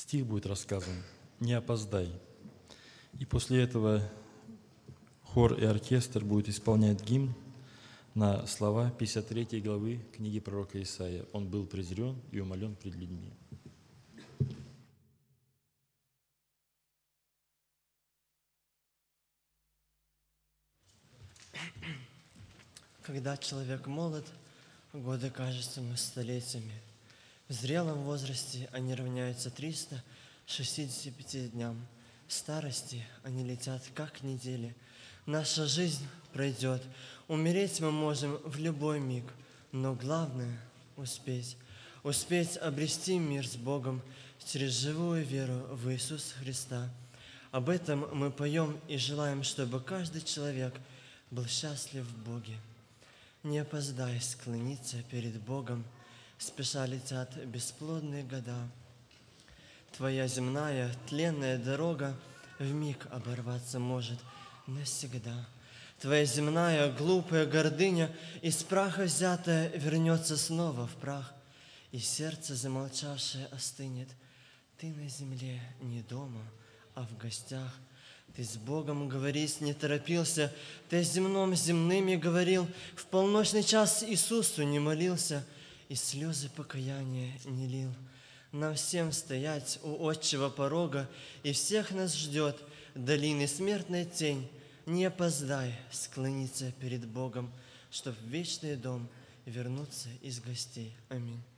стих будет рассказан «Не опоздай». И после этого хор и оркестр будут исполнять гимн на слова 53 главы книги пророка Исаия. «Он был презрен и умолен пред людьми». Когда человек молод, годы кажутся ему столетиями. В зрелом возрасте они равняются 365 дням. В старости они летят, как недели. Наша жизнь пройдет. Умереть мы можем в любой миг. Но главное — успеть. Успеть обрести мир с Богом через живую веру в Иисуса Христа. Об этом мы поем и желаем, чтобы каждый человек был счастлив в Боге. Не опоздай склониться перед Богом, спеша летят бесплодные года. Твоя земная тленная дорога вмиг оборваться может навсегда. Твоя земная глупая гордыня, из праха взятая, вернется снова в прах, и сердце замолчавшее остынет. Ты на земле не дома, а в гостях. Ты с Богом говорить не торопился, Ты о земном земными говорил, в полночный час Иисусу не молился и слезы покаяния не лил. Нам всем стоять у отчего порога, и всех нас ждет долины смертная тень. Не опоздай склониться перед Богом, чтоб в вечный дом вернуться из гостей. Аминь.